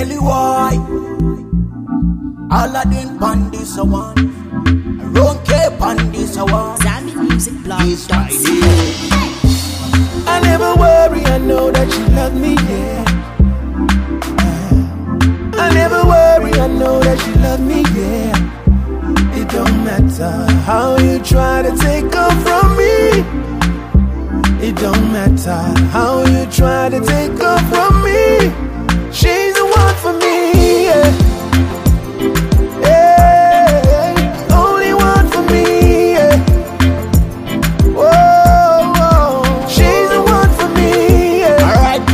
tell you why. Aladdin Pandis a one, Ronke Pandis a one. Zambi Music Blog. I never worry, I know that you love me, yeah. I never worry, I know that you love me, yeah. It don't matter how you try to take off from me. It don't matter how you try to take off from me. She's the one for me, yeah. Yeah, only one for me, yeah. Whoa, whoa. She's the one for me, yeah. Alright,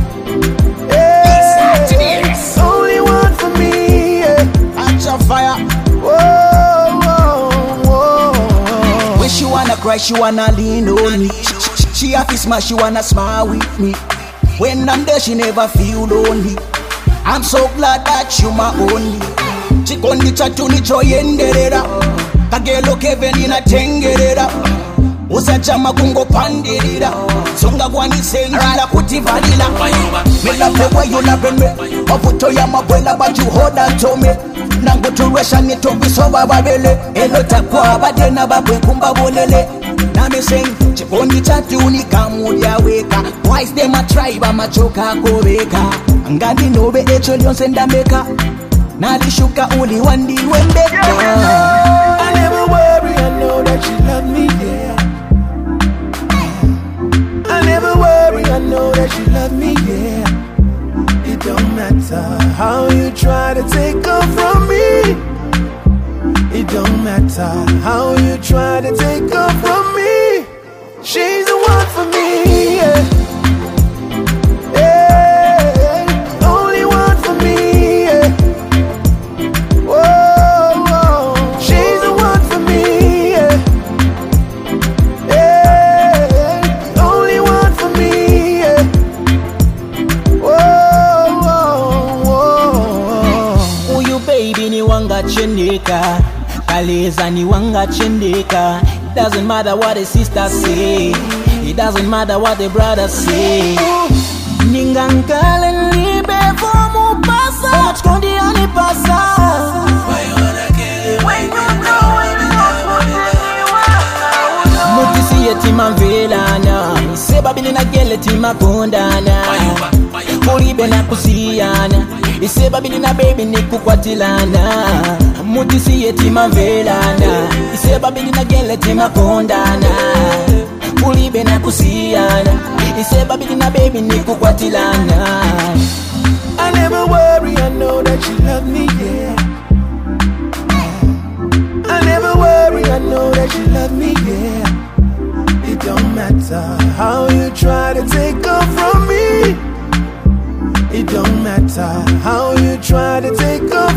Yeah, only one for me, yeah. catch a fire. Whoa, whoa, whoa. When she wanna cry, she wanna lean on me. She have to smash, she wanna smile with me. When I'm there, she never feel lonely. I'm so glad that you my only. Chikondi chatu ni choyenderera. Kagelo Kevin inatengerera. Usachama kungo pandirira. Songa kwani sengila kutivalila. Me love the way you love me. Oputo ya mabwela but you hold on to me. Nango tuwesha nitobisoba babele. Elota kwa badena babwe kumba bolele. Now me sing, chikondi chatu ni kamuya weka. Twice them a tribe, I'm a choka koreka. Ngandi nobe echo lyonsenda meka. Nalishuka uli wandi wembeka. I never worry, I know that you love me, yeah. I never worry, I know that you love me, yeah. It don't matter how you try to take off from me. It don't matter how you try to take off from me. She's the one for me, yeah. Yeah, only one for me, yeah. Whoa, whoa. She's the one for me, yeah. Yeah, only one for me, yeah. Whoa, whoa, whoa. Uyu baby ni wanga chendeka, Kaleza ni wanga chendeka. It doesn't matter what the sisters say, it doesn't matter what the brothers say. Ningankale libe fomu pasa, chkondi ani pasa. Mutisi yetima velana, iseba bili na gele tima kondana. Kuribe na kusiyana, iseba bili na baby ni kukwatilana. Mutisi yetima velana, iseba bili na gele tima kondana. Kuribe na kusiyana, iseba bili na baby ni kukwatilana. I never worry, I know that you love me, yeah. I never worry, I know that you love me, yeah. It don't matter how you try to take off from me. It don't matter how you try to take off